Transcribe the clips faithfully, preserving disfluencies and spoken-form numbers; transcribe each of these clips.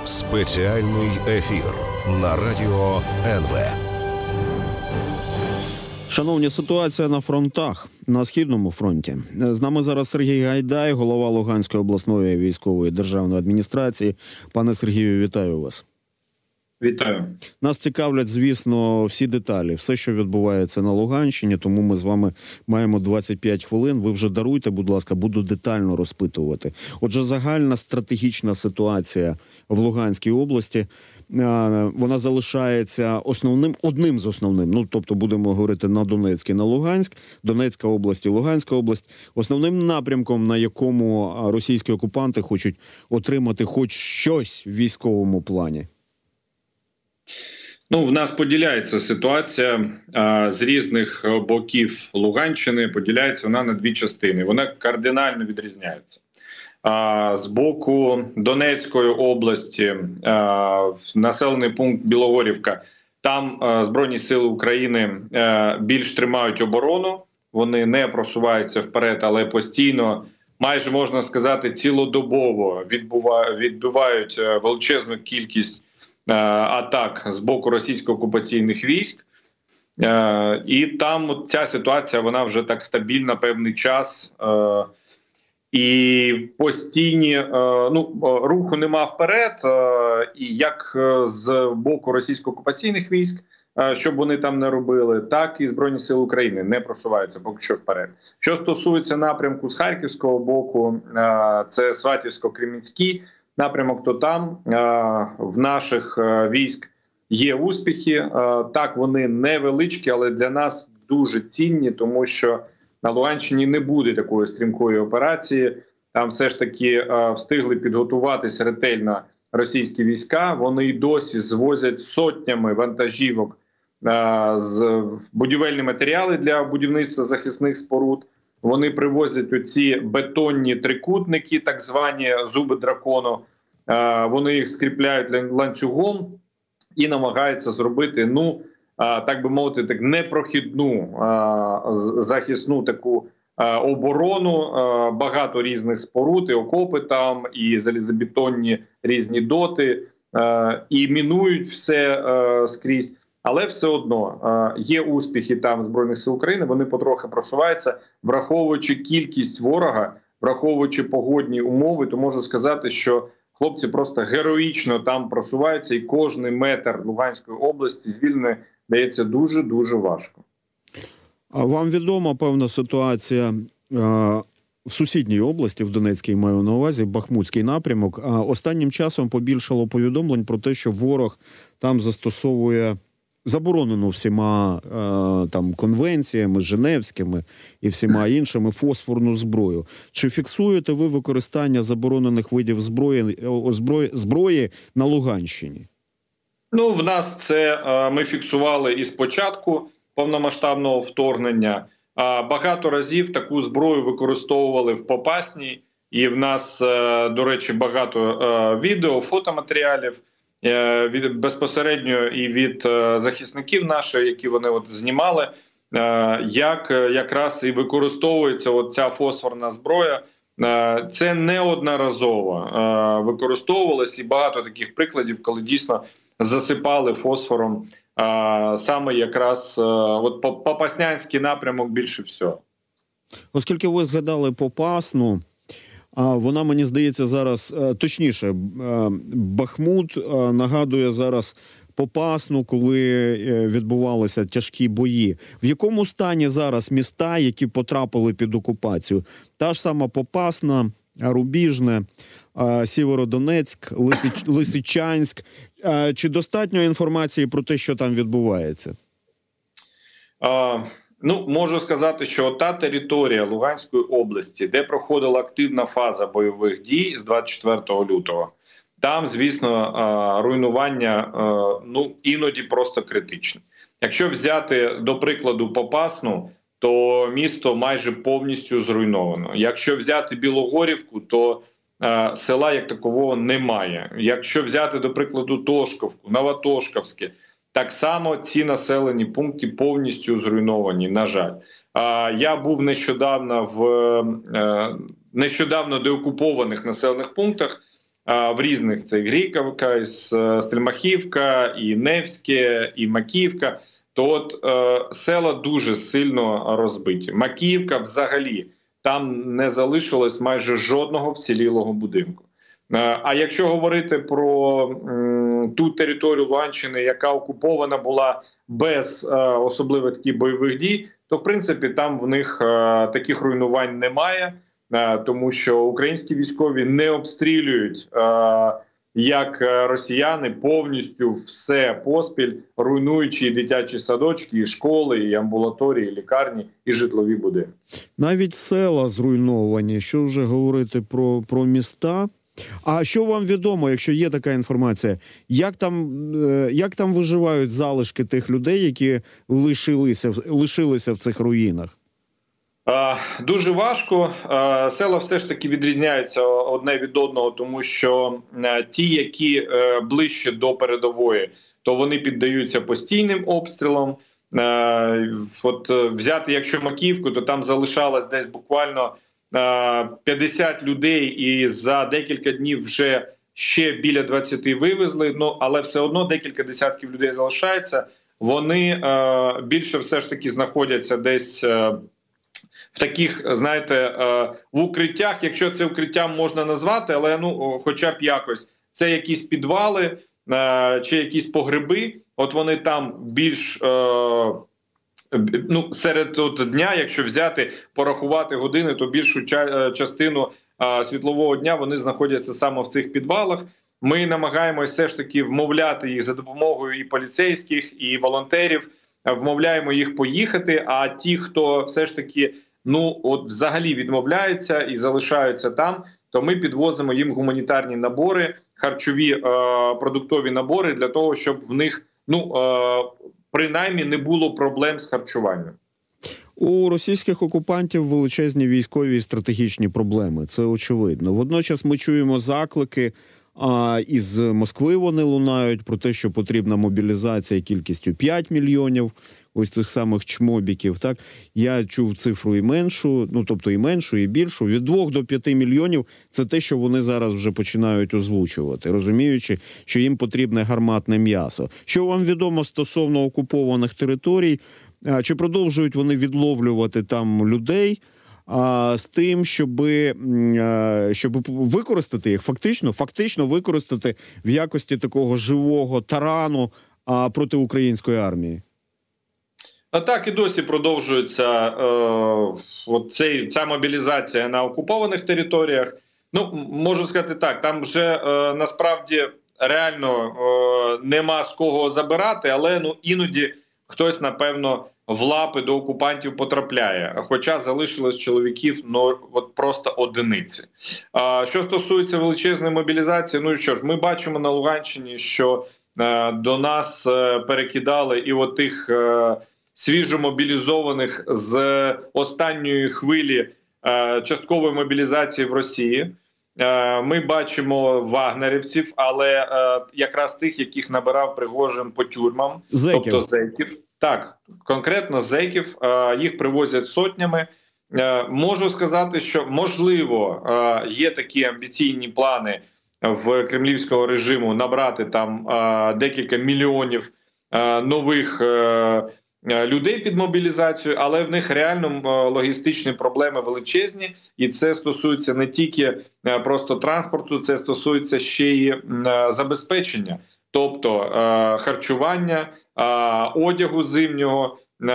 Спеціальний ефір на радіо ен ве. Шановні, ситуація на фронтах, на Східному фронті. З нами зараз Сергій Гайдай, голова Луганської обласної військової державної адміністрації. Пане Сергію, вітаю вас. Вітаю. Нас цікавлять, звісно, всі деталі, все, що відбувається на Луганщині, тому ми з вами маємо двадцять п'ять хвилин. Ви вже даруйте, будь ласка, буду детально розпитувати. Отже, загальна стратегічна ситуація в Луганській області, вона залишається основним, одним з основним, ну, тобто будемо говорити на Донецьк і на Луганськ, Донецька область і Луганська область, основним напрямком, на якому російські окупанти хочуть отримати хоч щось в військовому плані. Ну, в нас поділяється ситуація а, з різних боків Луганщини, поділяється вона на дві частини. Вона кардинально відрізняється. А, з боку Донецької області, а, населений пункт Білогорівка, там а, Збройні сили України а, більш тримають оборону, вони не просуваються вперед, але постійно, майже можна сказати, цілодобово відбувають, відбивають величезну кількість атак з боку російсько-окупаційних військ. І там ця ситуація, вона вже так стабільна певний час. І постійні, ну, руху нема вперед. І як з боку російсько-окупаційних військ, щоб вони там не робили, так і Збройні сили України не просуваються поки що вперед. Що стосується напрямку з Харківського боку, це Сватівсько-Кремінський напрямок, то там в наших військ є успіхи. Так, вони невеличкі, але для нас дуже цінні, тому що на Луганщині не буде такої стрімкої операції. Там все ж таки встигли підготуватись ретельно російські війська. Вони й досі звозять сотнями вантажівок з будівельні матеріали для будівництва захисних споруд. Вони привозять оці бетонні трикутники, так звані зуби дракону. Вони їх скріпляють ланцюгом і намагаються зробити, ну, так би мовити, так непрохідну захисну таку оборону. Багато різних споруд, і окопи там, і залізобетонні різні доти, і мінують все скрізь. Але все одно є успіхи там Збройних сил України, вони потрохи просуваються, враховуючи кількість ворога, враховуючи погодні умови, то можу сказати, що хлопці просто героїчно там просуваються, і кожний метр Луганської області звільнений дається дуже-дуже важко. А вам відома певна ситуація в сусідній області, в Донецькій маю на увазі, Бахмутський напрямок. А останнім часом побільшало повідомлень про те, що ворог там застосовує заборонену всіма е, там конвенціями, женевськими і всіма іншими фосфорну зброю. Чи фіксуєте ви використання заборонених видів зброї, зброї, зброї на Луганщині? Ну, в нас це е, ми фіксували із початку повномасштабного вторгнення. А багато разів таку зброю використовували в Попасній, і в нас, е, до речі, багато е, відео, фотоматеріалів від безпосередньо і від захисників наших, які вони от знімали, як якраз і використовується от ця фосфорна зброя. Це неодноразово використовувалось, і багато таких прикладів, коли дійсно засипали фосфором саме якраз от Попаснянський напрямок більше всього. Оскільки ви згадали Попасну, а вона, мені здається, зараз, точніше, Бахмут нагадує зараз Попасну, коли відбувалися тяжкі бої. В якому стані зараз міста, які потрапили під окупацію? Та ж сама Попасна, Рубіжне, Сєвєродонецьк, Лисич... Лисичанськ. Чи достатньо інформації про те, що там відбувається? А... Ну, можу сказати, що та територія Луганської області, де проходила активна фаза бойових дій з двадцять четвертого лютого, там, звісно, руйнування, ну, іноді просто критичне. Якщо взяти, до прикладу, Попасну, то місто майже повністю зруйновано. Якщо взяти Білогорівку, то села як такового немає. Якщо взяти, до прикладу, Тошковку, Новотошковське, так само ці населені пункти повністю зруйновані, на жаль. Я був нещодавно в нещодавно деокупованих населених пунктах, в різних, це і Гріковка, і Стельмахівка, і Невське, і Макіївка, то от е, села дуже сильно розбиті. Макіївка взагалі, там не залишилось майже жодного вцілілого будинку. Е, а якщо говорити про м, ту територію Луганщини, яка окупована була без е, особливих таких бойових дій, то в принципі там в них е, таких руйнувань немає, е, тому що українські військові не обстрілюють, е, як росіяни, повністю все поспіль, руйнуючи і дитячі садочки, і школи, і амбулаторії, і лікарні, і житлові будинки. Навіть села зруйновані, що вже говорити про, про міста. А що вам відомо, якщо є така інформація, як там, як там виживають залишки тих людей, які лишилися, лишилися в цих руїнах? Дуже важко. Села все ж таки відрізняються одне від одного, тому що ті, які ближче до передової, то вони піддаються постійним обстрілам. От взяти, якщо Макіївку, то там залишалось десь буквально п'ятдесят людей, і за декілька днів вже ще біля двадцяти вивезли. Ну, але все одно декілька десятків людей залишається. Вони більше все ж таки знаходяться десь в таких, знаєте, в укриттях, якщо це укриттям можна назвати, але ну, хоча б якось, це якісь підвали чи якісь погреби, от вони там більш, ну, серед от дня, якщо взяти, порахувати години, то більшу частину світлового дня вони знаходяться саме в цих підвалах. Ми намагаємося все ж таки вмовляти їх за допомогою і поліцейських, і волонтерів, вмовляємо їх поїхати, а ті, хто все ж таки ну от взагалі відмовляються і залишаються там, то ми підвозимо їм гуманітарні набори, харчові е, продуктові набори для того, щоб в них ну е, принаймні не було проблем з харчуванням. У російських окупантів величезні військові і стратегічні проблеми, це очевидно. Водночас ми чуємо заклики, а із Москви вони лунають про те, що потрібна мобілізація кількістю п'ять мільйонів ось цих самих чмобіків. Так, я чув цифру і меншу, ну тобто і меншу, і більшу. Від двох до п'яти мільйонів – це те, що вони зараз вже починають озвучувати, розуміючи, що їм потрібне гарматне м'ясо. Що вам відомо стосовно окупованих територій? Чи продовжують вони відловлювати там людей? А з тим, щоб, щоб використати їх, фактично, фактично використати в якості такого живого тарану а, проти української армії? А так і досі продовжується е, от цей, ця мобілізація на окупованих територіях. Ну, можу сказати так, там вже е, насправді реально е, нема з кого забирати, але ну іноді хтось, напевно, в лапи до окупантів потрапляє, хоча залишилось чоловіків ну, от просто одиниці. А, що стосується величезної мобілізації, ну і що ж, ми бачимо на Луганщині, що е, до нас е, перекидали і от тих е, свіжо мобілізованих з останньої хвилі е, часткової мобілізації в Росії. Е, ми бачимо вагнерівців, але е, якраз тих, яких набирав Пригожин по тюрмам, Зеків. тобто зеків. Так, конкретно зеків, їх привозять сотнями. Можу сказати, що, можливо, є такі амбіційні плани в кремлівського режиму набрати там декілька мільйонів нових людей під мобілізацію, але в них реально логістичні проблеми величезні, і це стосується не тільки просто транспорту, це стосується ще й забезпечення. Тобто харчування, одягу зимнього,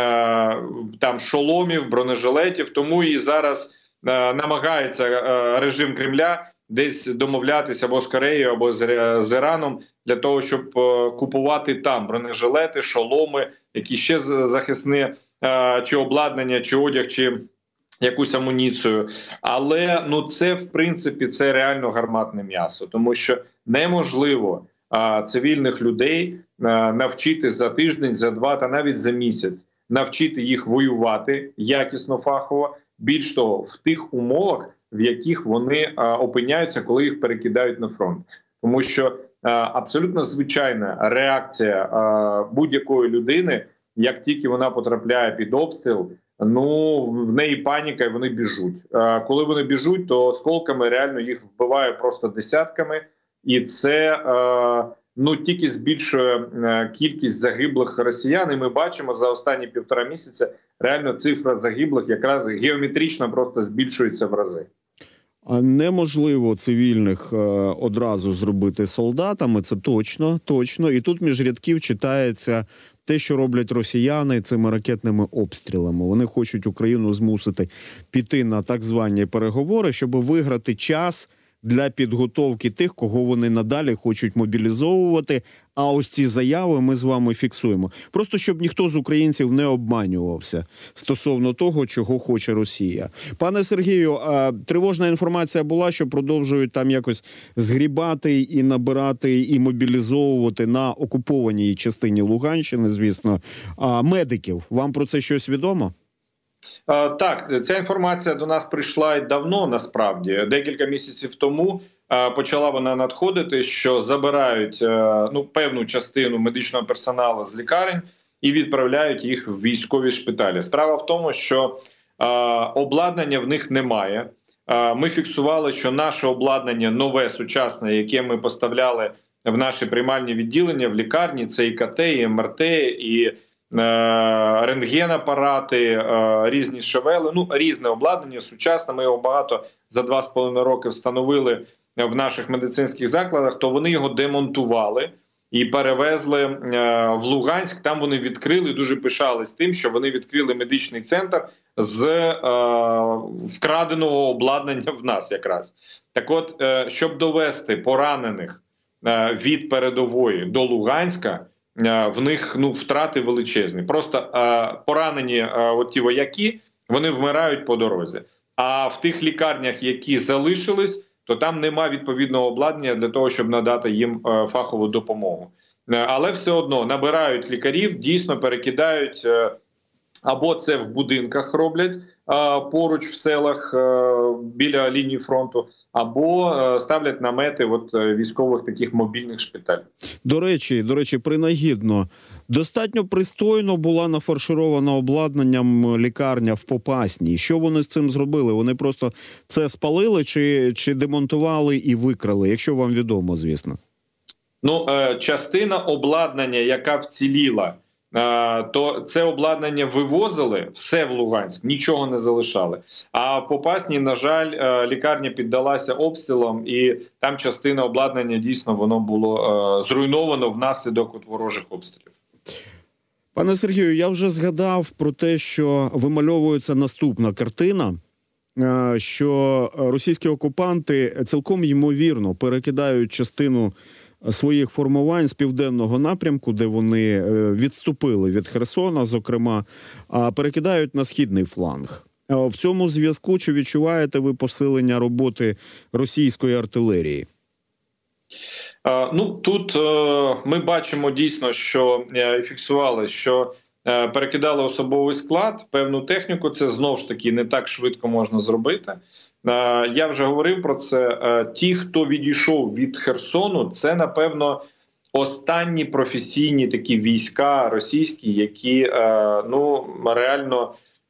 там шоломів, бронежилетів. Тому і зараз намагається режим Кремля десь домовлятися або з Кореєю, або з Іраном для того, щоб купувати там бронежилети, шоломи, які ще захисні, чи обладнання, чи одяг, чи якусь амуніцію. Але ну це в принципі це реально гарматне м'ясо, тому що неможливо цивільних людей навчити за тиждень, за два та навіть за місяць, навчити їх воювати якісно, фахово, більш того, в тих умовах, в яких вони опиняються, коли їх перекидають на фронт. Тому що абсолютно звичайна реакція будь-якої людини, як тільки вона потрапляє під обстріл, ну в неї паніка і вони біжуть. Коли вони біжуть, то осколками реально їх вбиває просто десятками. і це ну тільки збільшує кількість загиблих росіян. І ми бачимо за останні півтора місяця реально цифра загиблих якраз геометрично просто збільшується в рази. А неможливо цивільних е, одразу зробити солдатами, це точно, точно. І тут між рядків читається те, що роблять росіяни цими ракетними обстрілами. Вони хочуть Україну змусити піти на так звані переговори, щоб виграти час для підготовки тих, кого вони надалі хочуть мобілізовувати. А ось ці заяви ми з вами фіксуємо. Просто щоб ніхто з українців не обманювався стосовно того, чого хоче Росія. Пане Сергію, тривожна інформація була, що продовжують там якось згрібати і набирати, і мобілізовувати на окупованій частині Луганщини, звісно, медиків. Вам про це щось відомо? Так, ця інформація до нас прийшла й давно, насправді. Декілька місяців тому почала вона надходити, що забирають ну, певну частину медичного персоналу з лікарень і відправляють їх в військові шпиталі. Справа в тому, що обладнання в них немає. Ми фіксували, що наше обладнання нове, сучасне, яке ми поставляли в наші приймальні відділення, в лікарні, це і КТ, і ем ер те, і рентген-апарати, різні шевели, ну різне обладнання, сучасне, ми його багато за два з половиною роки встановили в наших медицинських закладах, то вони його демонтували і перевезли в Луганськ. Там вони відкрили, дуже пишались тим, що вони відкрили медичний центр з е, вкраденого обладнання в нас якраз. Так от, е, щоб довести поранених е, від передової до Луганська, в них ну втрати величезні. Просто е, поранені е, от ті вояки, вони вмирають по дорозі. А в тих лікарнях, які залишились, то там нема відповідного обладнання для того, щоб надати їм е, фахову допомогу. Е, але все одно набирають лікарів, дійсно перекидають, е, або це в будинках роблять, поруч в селах біля лінії фронту, або ставлять намети от військових таких мобільних шпиталів. До речі, до речі, принагідно, достатньо пристойно була нафарширована обладнанням лікарня в Попасній. Що вони з цим зробили? Вони просто це спалили чи, чи демонтували і викрали, якщо вам відомо, звісно? Ну, частина обладнання, яка вціліла, то це обладнання вивозили все в Луганськ, нічого не залишали. А в Попасній, на жаль, лікарня піддалася обстрілам, і там частина обладнання дійсно воно було зруйновано внаслідок от ворожих обстрілів. Пане Сергію, я вже згадав про те, що вимальовується наступна картина, що російські окупанти цілком ймовірно перекидають частину своїх формувань з південного напрямку, де вони відступили від Херсона, зокрема, а перекидають на східний фланг. В цьому зв'язку чи відчуваєте ви посилення роботи російської артилерії? Ну, тут ми бачимо дійсно, що фіксували, що перекидали особовий склад, певну техніку, це знову ж таки не так швидко можна зробити. Я вже говорив про це. Ті, хто відійшов від Херсону, це, напевно, останні професійні такі війська російські, які ну, реально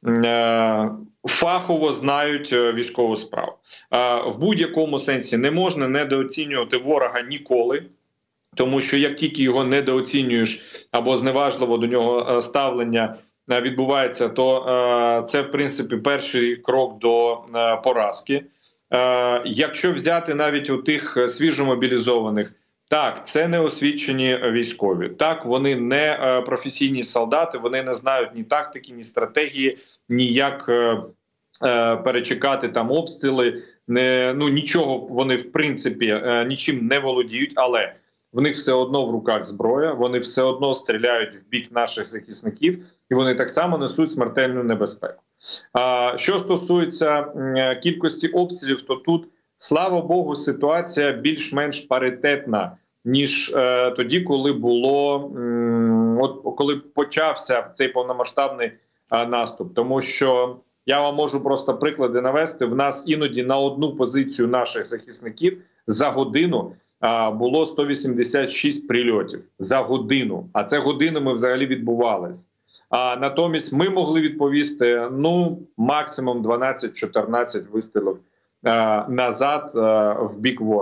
фахово знають військову справу. В будь-якому сенсі не можна недооцінювати ворога ніколи, тому що як тільки його недооцінюєш або зневажливо до нього ставлення відбувається, то е, це, в принципі, перший крок до е, поразки. Е, якщо взяти навіть у тих свіжомобілізованих, так, це не освічені військові, так, вони не е, професійні солдати, вони не знають ні тактики, ні стратегії, ні як е, е, перечекати там обстріли, не, ну, нічого вони, в принципі, е, нічим не володіють, але в них все одно в руках зброя, вони все одно стріляють в бік наших захисників, і вони так само несуть смертельну небезпеку. А що стосується кількості обстрілів, то тут, слава Богу, ситуація більш-менш паритетна, ніж е, тоді, коли було, м, от коли почався цей повномасштабний е, наступ. Тому що я вам можу просто приклади навести. В нас іноді на одну позицію наших захисників за годину було сто вісімдесят шість прильотів за годину, а це годинами взагалі відбувалось. А натомість ми могли відповісти, ну, максимум дванадцять-чотирнадцять вистрілів а, назад а, в бік ворога.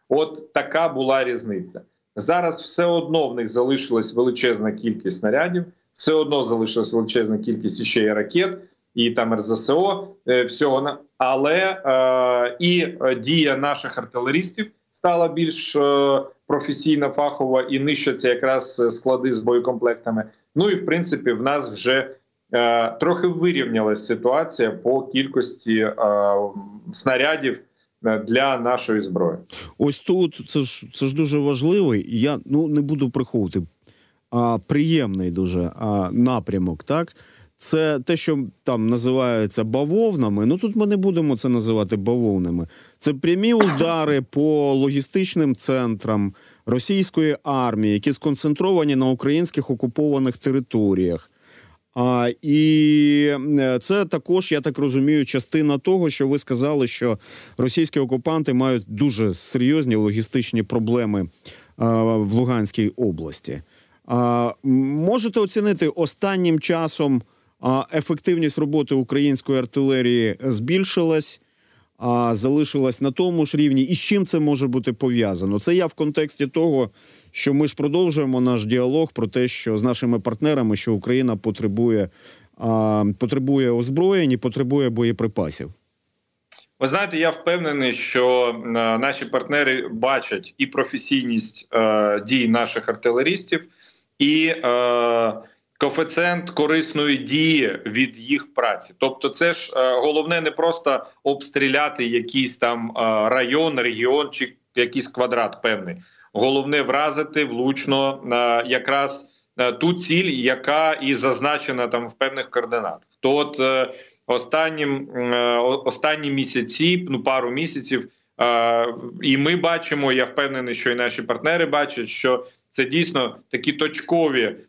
От така була різниця. Зараз все одно в них залишилась величезна кількість снарядів, все одно залишилась величезна кількість ще й ракет, і там ер зе ес о, е, всього на але е, і дія наших артилерістів стала більш е, професійна, фахова, і нищаться якраз склади з боєкомплектами. Ну і в принципі в нас вже е, трохи вирівнялась ситуація по кількості е, снарядів для нашої зброї. Ось тут це ж це ж дуже важливий, і я ну не буду приховувати, а приємний дуже а, напрямок, так? Це те, що там називається бавовнами. Ну тут ми не будемо це називати бавовнами. Це прямі удари по логістичним центрам російської армії, які сконцентровані на українських окупованих територіях. А, і це також, я так розумію, частина того, що ви сказали, що російські окупанти мають дуже серйозні логістичні проблеми а, в Луганській області. А, можете оцінити останнім часом а, ефективність роботи української артилерії збільшилась, а залишилась на тому ж рівні? І з чим це може бути пов'язано? Це я в контексті того, що ми ж продовжуємо наш діалог про те, що з нашими партнерами, що Україна потребує, а, потребує озброєнь і потребує боєприпасів. Ви знаєте, я впевнений, що е, наші партнери бачать і професійність е, дій наших артилерістів, і е, коефіцієнт корисної дії від їх праці. Тобто це ж е, головне не просто обстріляти якийсь там е, район, регіон чи якийсь квадрат певний. Головне вразити влучно е, якраз е, ту ціль, яка і зазначена там в певних координатах. То от е, останнім, е, останні місяці, ну пару місяців, е, і ми бачимо, я впевнений, що і наші партнери бачать, що це дійсно такі точкові е,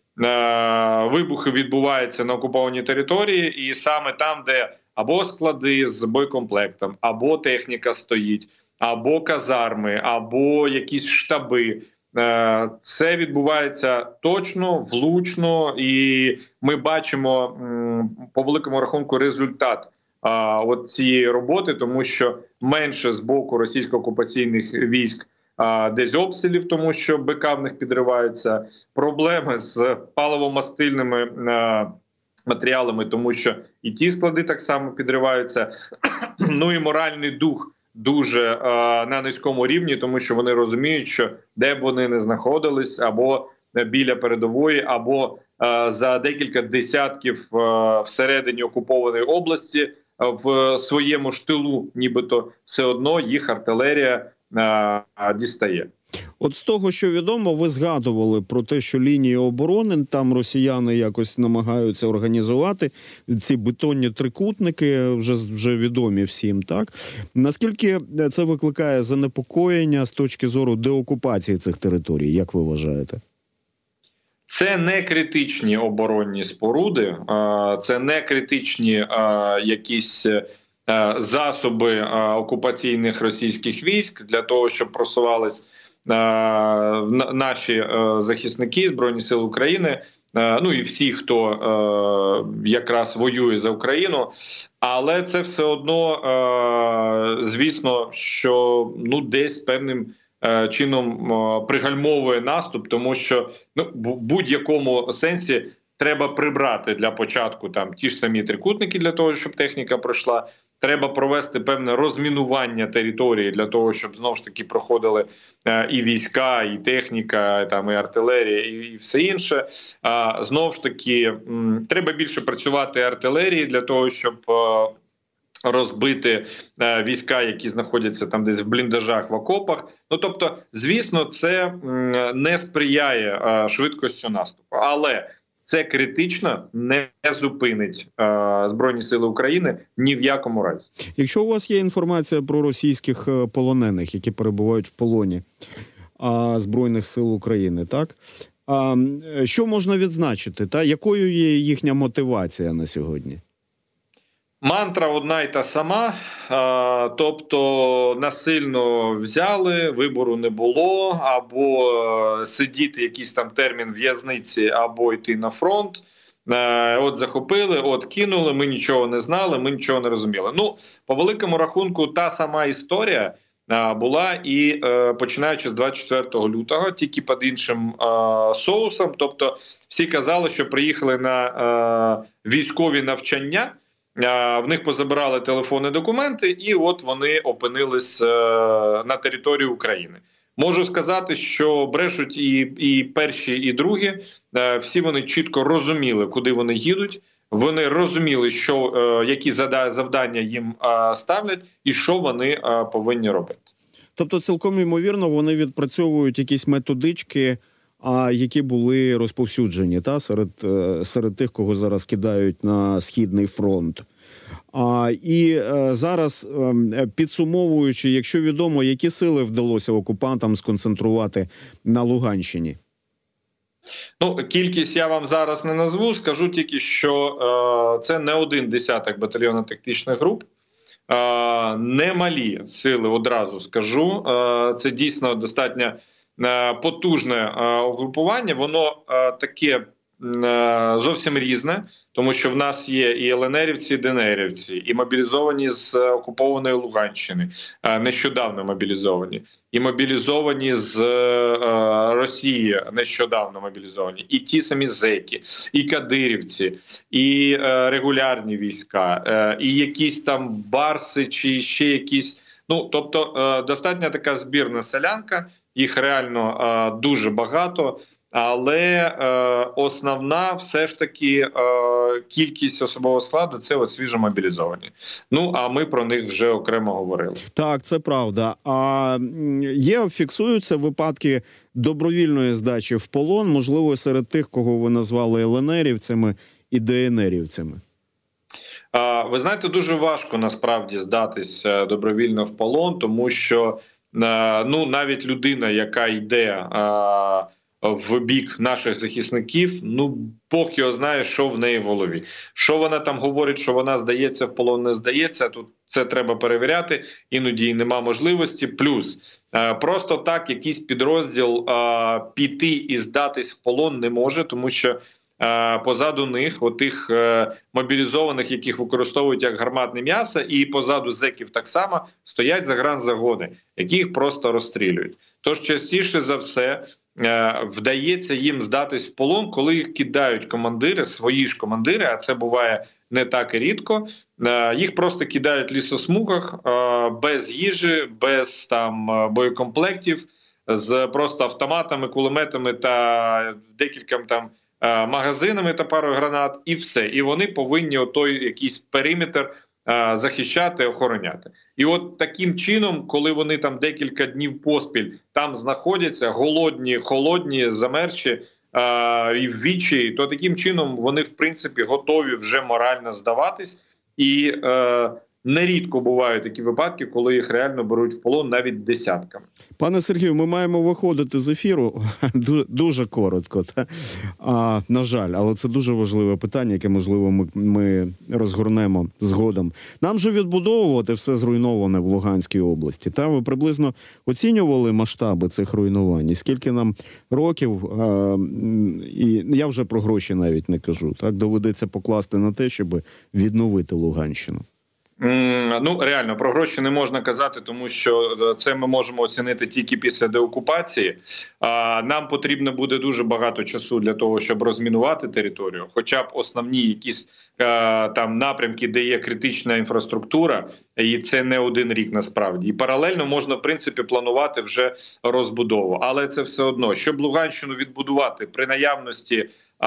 вибухи відбуваються на окупованій території, і саме там, де або склади з боєкомплектом, або техніка стоїть, або казарми, або якісь штаби. Це відбувається точно, влучно, і ми бачимо по великому рахунку результат от цієї роботи, тому що менше з боку російсько-окупаційних військ десь обстрілів, тому що БК в них підриваються, проблеми з паливо-мастильними матеріалами, тому що і ті склади так само підриваються, ну і моральний дух дуже е, на низькому рівні, тому що вони розуміють, що де б вони не знаходились, або біля передової, або е, за декілька десятків е, всередині окупованої області е, в своєму ж тилу, нібито все одно їх артилерія е, дістає. От з того, що відомо, ви згадували про те, що лінії оборони, там росіяни якось намагаються організувати, ці бетонні трикутники, вже, вже відомі всім, так? Наскільки це викликає занепокоєння з точки зору деокупації цих територій, як ви вважаєте? Це не критичні оборонні споруди, це не критичні якісь засоби окупаційних російських військ для того, щоб просувались наші захисники, Збройні Сили України, ну і всі, хто якраз воює за Україну, але це все одно, звісно, що ну десь певним чином пригальмовує наступ, тому що ну, в будь-якому сенсі треба прибрати для початку там ті ж самі трикутники для того, щоб техніка пройшла. Треба провести певне розмінування території для того, щоб знову ж таки проходили е, і війська, і техніка, там і артилерія, і, і все інше. А знову ж таки, м, треба більше працювати артилерії для того, щоб е, розбити е, війська, які знаходяться там десь в бліндажах, в окопах. Ну тобто, звісно, це м, не сприяє е, швидкості наступу, але це критично не зупинить е, Збройні Сили України ні в якому разі. Якщо у вас є інформація про російських полонених, які перебувають в полоні а, Збройних Сил України, так? А, що можна відзначити? Та? Якою є їхня мотивація на сьогодні? Мантра одна й та сама, а, тобто насильно взяли, вибору не було, або а, сидіти якийсь там термін в'язниці, або йти на фронт. А, от захопили, от кинули, ми нічого не знали, ми нічого не розуміли. Ну, по великому рахунку, та сама історія, була і е, починаючи з двадцять четвертого лютого, тільки під іншим е, соусом. Тобто всі казали, що приїхали на е, військові навчання, е, в них позабирали телефони, документи, і от вони опинились е, на території України. Можу сказати, що брешуть і, і перші, і другі. Е, всі вони чітко розуміли, куди вони їдуть. Вони розуміли, що е, які завдання їм е, ставлять, і що вони е, повинні робити. Тобто, цілком ймовірно, вони відпрацьовують якісь методички, а які були розповсюджені та серед е, серед тих, кого зараз кидають на Східний фронт. А і е, зараз е, підсумовуючи, якщо відомо, які сили вдалося окупантам сконцентрувати на Луганщині. Ну, кількість я вам зараз не назву, скажу тільки, що е, це не один десяток батальйонно-тактичних груп, е, немалі сили, одразу скажу. Е, це дійсно достатньо е, потужне е, угрупування, воно е, таке е, зовсім різне, тому що в нас є і ЛНРівці, і ДНРівці, і мобілізовані з окупованої Луганщини, нещодавно мобілізовані, і мобілізовані з е, Росії, нещодавно мобілізовані, і ті самі зеки, і кадирівці, і е, регулярні війська, е, і якісь там барси, чи ще якісь. Ну, тобто, е, достатньо така збірна селянка, їх реально е, дуже багато. Але е, основна все ж таки е, кількість особового складу – це от свіжомобілізовані. Ну, а ми про них вже окремо говорили. Так, це правда. А є, фіксуються випадки добровільної здачі в полон, можливо, серед тих, кого ви назвали ЛНРівцями і ДНРівцями? Е, ви знаєте, дуже важко насправді здатись добровільно в полон, тому що е, ну, навіть людина, яка йде е, в бік наших захисників, ну, Бог його знає, що в неї в голові. Що вона там говорить, що вона здається в полон, не здається, тут це треба перевіряти, іноді й нема можливості. Плюс, е, просто так якийсь підрозділ е, піти і здатись в полон не може, тому що е, позаду них, отих е, мобілізованих, яких використовують як гарматне м'ясо, і позаду зеків так само, стоять загранзагони, які їх просто розстрілюють. Тож частіше за все, вдається їм здатись в полон, коли їх кидають командири, свої ж командири, а це буває не так і рідко. Їх просто кидають в лісосмугах без їжі, без там боєкомплектів, з просто автоматами, кулеметами та декількома там магазинами та парою гранат, і все. І вони повинні отой якийсь периметр захищати, охороняти. І от таким чином, коли вони там декілька днів поспіль там знаходяться, голодні, холодні, замерчі е- і в відчаї, то таким чином вони, в принципі, готові вже морально здаватись. І е- нерідко бувають такі випадки, коли їх реально беруть в полон навіть десятками. Пане Сергію, ми маємо виходити з ефіру дуже, дуже коротко. Та? А, на жаль, але це дуже важливе питання, яке, можливо, ми, ми розгорнемо згодом. Нам же відбудовувати все зруйноване в Луганській області. Та ви приблизно оцінювали масштаби цих руйнувань? Скільки нам років, а, і я вже про гроші навіть не кажу, так, доведеться покласти на те, щоб відновити Луганщину? Ну, реально, про гроші не можна казати, тому що це ми можемо оцінити тільки після деокупації. Нам потрібно буде дуже багато часу для того, щоб розмінувати територію, хоча б основні якісь там напрямки, де є критична інфраструктура, і це не один рік насправді. І паралельно можна, в принципі, планувати вже розбудову. Але це все одно, щоб Луганщину відбудувати при наявності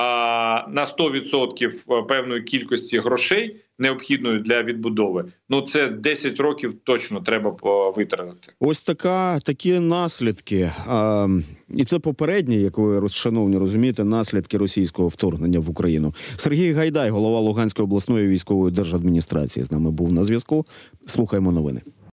на сто відсотків певної кількості грошей, необхідною для відбудови, ну це десять років точно треба витратити. Ось така, такі наслідки, а, і це попередні, як ви, шановні, розумієте, наслідки російського вторгнення в Україну. Сергій Гайдай, голова Луганської обласної військової держадміністрації, з нами був на зв'язку. Слухаємо новини.